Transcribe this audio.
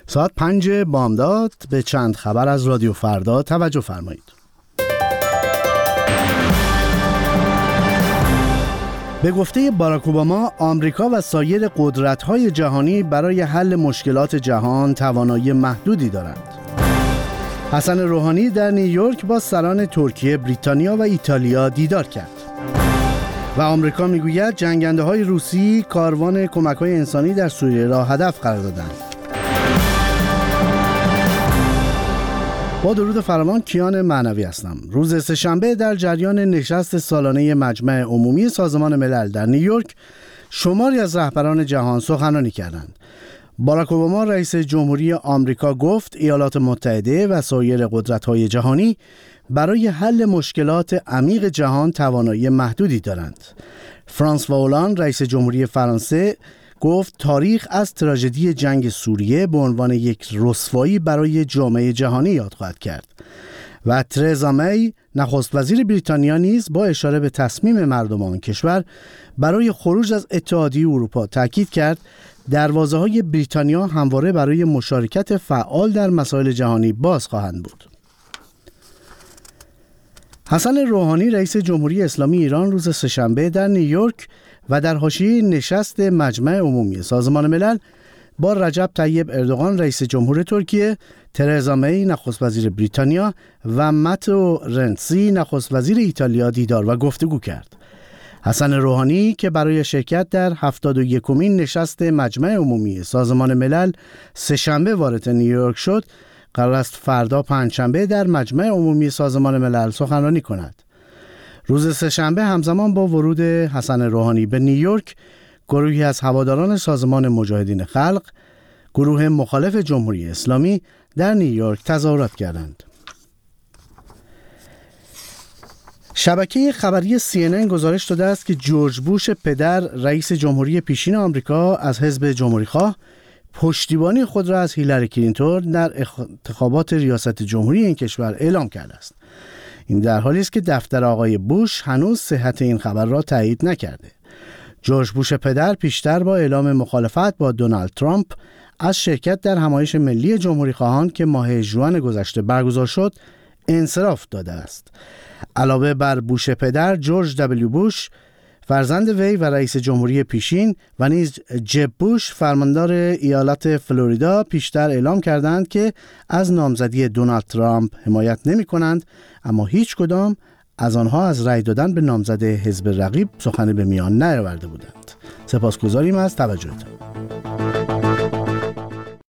ساعت 5 بامداد به چند خبر از رادیو فردا توجه فرمایید. به گفته باراک اوباما، آمریکا و سایر قدرت‌های جهانی برای حل مشکلات جهان توانایی محدودی دارند. حسن روحانی در نیویورک با سران ترکیه، بریتانیا و ایتالیا دیدار کرد. و آمریکا میگوید جنگنده‌های روسی کاروان کمک‌های انسانی در سوریه را هدف قرار دادند. با درود فراوان، کیان معنوی هستم. روز سه‌شنبه در جریان نشست سالانه مجمع عمومی سازمان ملل در نیویورک شماری از رهبران جهان سخنرانی کردند. باراک اوباما رئیس جمهوری آمریکا گفت ایالات متحده و سایر قدرت‌های جهانی برای حل مشکلات عمیق جهان توانایی محدودی دارند. فرانسوا هولند رئیس جمهوری فرانسه گفت تاریخ از تراژدی جنگ سوریه به عنوان یک رسوایی برای جامعه جهانی یاد خواهد کرد. و ترزا می نخست وزیر بریتانیا نیز با اشاره به تصمیم مردم آن کشور برای خروج از اتحادیه اروپا تاکید کرد دروازه‌های بریتانیا همواره برای مشارکت فعال در مسائل جهانی باز خواهند بود. حسن روحانی رئیس جمهوری اسلامی ایران روز سه‌شنبه در نیویورک و در حاشیه نشست مجمع عمومی سازمان ملل با رجب طیب اردوغان رئیس جمهور ترکیه، ترزا می نخست وزیر بریتانیا و ماتئو رنسی نخست وزیر ایتالیا دیدار و گفتگو کرد. حسن روحانی که برای شرکت در 71مین نشست مجمع عمومی سازمان ملل سه‌شنبه وارد نیویورک شد، قرار است فردا پنجشنبه در مجمع عمومی سازمان ملل سخنرانی کند. روز سه‌شنبه همزمان با ورود حسن روحانی به نیویورک، گروهی از هواداران سازمان مجاهدین خلق، گروه مخالف جمهوری اسلامی در نیویورک تظاهرات کردند. شبکه خبری CNN گزارش داده است که جورج بوش پدر رئیس جمهوری پیشین آمریکا از حزب جمهوری‌خواه پشتیبانی خود را از هیلاری کلینتون در انتخابات ریاست جمهوری این کشور اعلام کرده است. این در حالی است که دفتر آقای بوش هنوز صحت این خبر را تایید نکرده. جورج بوش پدر پیشتر با اعلام مخالفت با دونالد ترامپ از شرکت در همایش ملی جمهوری‌خواهان که ماه ژوئن گذشته برگزار شد انصراف داده است. علاوه بر بوش پدر، جورج دبلیو بوش فرزند وی و رئیس جمهوری پیشین و نیز جب بوش فرماندار ایالت فلوریدا پیشتر اعلام کردند که از نامزدی دونالد ترامپ حمایت نمی کنند، اما هیچ کدام از آنها از رأی دادن به نامزد حزب رقیب سخنی به میان نیاورده بودند. سپاسگزاریم از توجهتان.